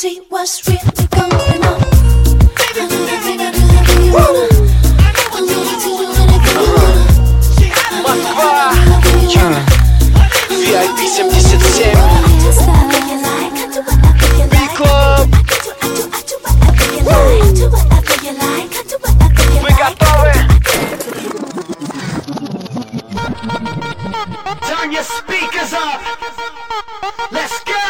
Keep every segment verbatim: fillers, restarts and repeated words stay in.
see what's really going on. I do the thing, I do the thing you wanna. I do the thing, I do anything you wanna. Москва, ви ай пи семьдесят семь, B-Club. Вы готовы? Turn your speakers up. Let's go.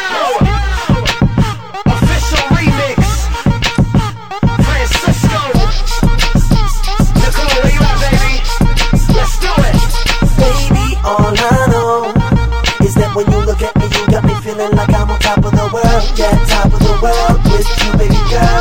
Official remix. Francisco. Nicole, where you at, baby? Let's do it. Baby, all I know is that when you look at me, you got me feeling like I'm on top of the world. Yeah, top of the world with you, baby girl.